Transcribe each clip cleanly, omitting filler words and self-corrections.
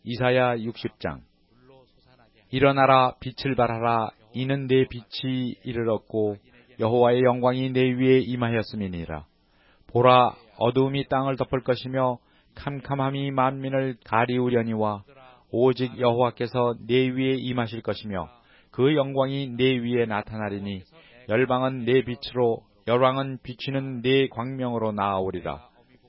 이사야 60장. 일어나라, 빛을 발하라. 이는 내 빛이 이르렀고 여호와의 영광이 내 위에 임하였음이니라. 보라, 어두움이 땅을 덮을 것이며 캄캄함이 만민을 가리우려니와 오직 여호와께서 내 위에 임하실 것이며 그 영광이 내 위에 나타나리니 열방은 내 빛으로 열왕은 비치는 내 광명으로 나아오리라.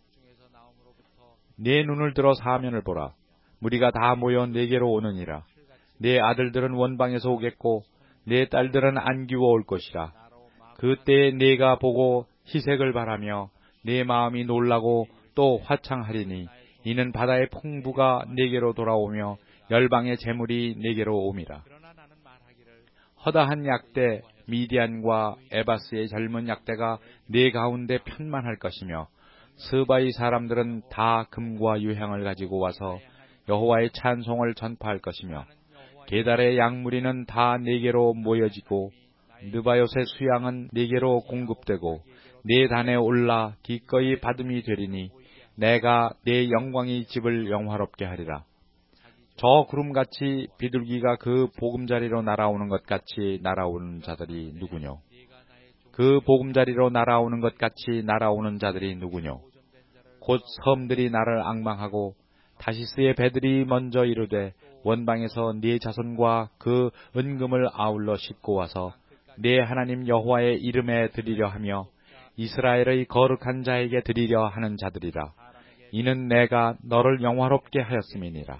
내 눈을 들어 사면을 보라. 무리가 다 모여 내게로 오느니라. 내 아들들은 원방에서 오겠고 내 딸들은 안기워 올 것이라. 그때에 내가 보고 희색을 바라며 내 마음이 놀라고 또 화창하리니 이는 바다의 풍부가 내게로 돌아오며 열방의 재물이 내게로 옴이라. 허다한 약대 미디안과 에바스의 젊은 약대가 내 가운데 편만할 것이며 스바의 사람들은 다 금과 유향을 가지고 와서 여호와의 찬송을 전파할 것이며 게달의 양무리는 다 내게로 모여지고 느바요의 수양은 내게로 공급되고 내 단에 올라 기꺼이 받음이 되리니 내가 내 영광의 집을 영화롭게 하리라. 저 구름같이 비둘기가 그 보금자리로 날아오는 것 같이 날아오는 자들이 누구뇨? 그 보금자리로 날아오는 것 같이 날아오는 자들이 누구뇨? 곧 섬들이 나를 앙망하고 다시스의 배들이 먼저 이르되 원방에서 네 자손과 그 은금을 아울러 싣고 와서 네 하나님 여호와의 이름에 드리려 하며 이스라엘의 거룩한 자에게 드리려 하는 자들이라. 이는 내가 너를 영화롭게 하였음이니라.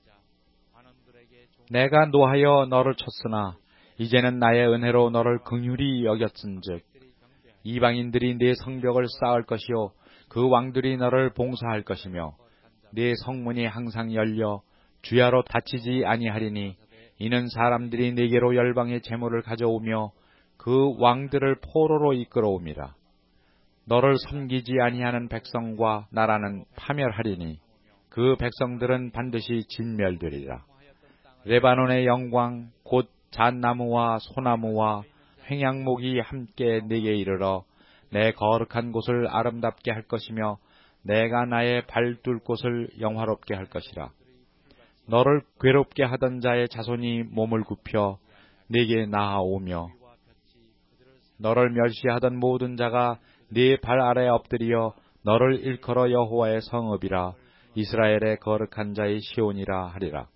내가 노하여 너를 쳤으나 이제는 나의 은혜로 너를 긍휼히 여겼은즉 이방인들이 네 성벽을 쌓을 것이요 그 왕들이 너를 봉사할 것이며 네 성문이 항상 열려 주야로 닫히지 아니하리니 이는 사람들이 네게로 열방의 재물을 가져오며 그 왕들을 포로로 이끌어옵니다. 너를 섬기지 아니하는 백성과 나라는 파멸하리니 그 백성들은 반드시 진멸되리라. 레바논의 영광 곧 잣나무와 소나무와 횡양목이 함께 내게 이르러 내 거룩한 곳을 아름답게 할 것이며 내가 나의 발 둘 곳을 영화롭게 할 것이라. 너를 괴롭게 하던 자의 자손이 몸을 굽혀 내게 나아오며 너를 멸시하던 모든 자가 네 발 아래 엎드려 너를 일컬어 여호와의 성읍이라 이스라엘의 거룩한 자의 시온이라 하리라.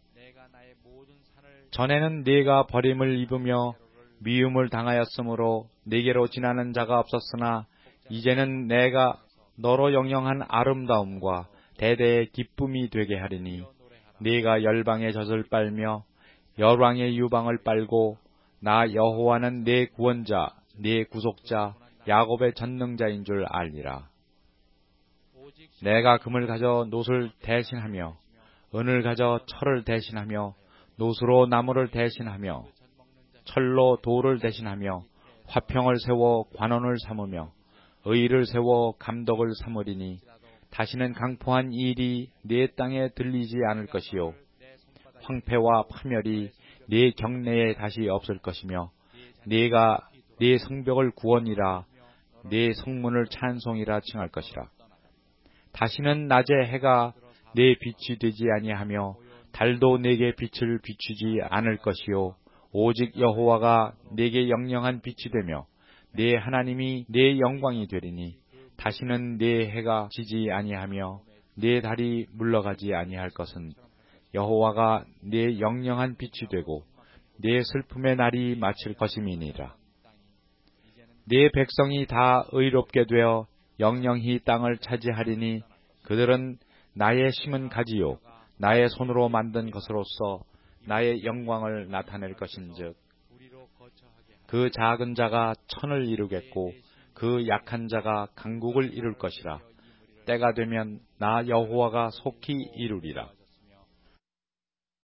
전에는 네가 버림을 입으며 미움을 당하였으므로 네게로 지나는 자가 없었으나 이제는 내가 너로 영영한 아름다움과 대대의 기쁨이 되게 하리니 네가 열방의 젖을 빨며 열왕의 유방을 빨고 나 여호와는 네 구원자 네 구속자 야곱의 전능자인 줄 알리라. 내가 금을 가져 놋을 대신하며 은을 가져 철을 대신하며 놋으로 나무를 대신하며 철로 돌을 대신하며 화평을 세워 관원을 삼으며 의를 세워 감독을 삼으리니 다시는 강포한 일이 네 땅에 들리지 않을 것이요 황폐와 파멸이 네 경내에 다시 없을 것이며 네가 네 성벽을 구원이라 네 성문을 찬송이라 칭할 것이라. 다시는 낮에 해가 네 빛이 되지 아니하며 달도 내게 빛을 비추지 않을 것이요 오직 여호와가 내게 영영한 빛이 되며 네 하나님이 네 영광이 되리니 다시는 네 해가 지지 아니하며 네 달이 물러가지 아니할 것은 여호와가 네 영영한 빛이 되고 네 슬픔의 날이 마칠 것임이니라. 네 백성이 다 의롭게 되어 영영히 땅을 차지하리니 그들은 나의 심은 가지요 나의 손으로 만든 것으로서 나의 영광을 나타낼 것인즉 그 작은 자가 천을 이루겠고 그 약한 자가 강국을 이룰 것이라. 때가 되면 나 여호와가 속히 이루리라.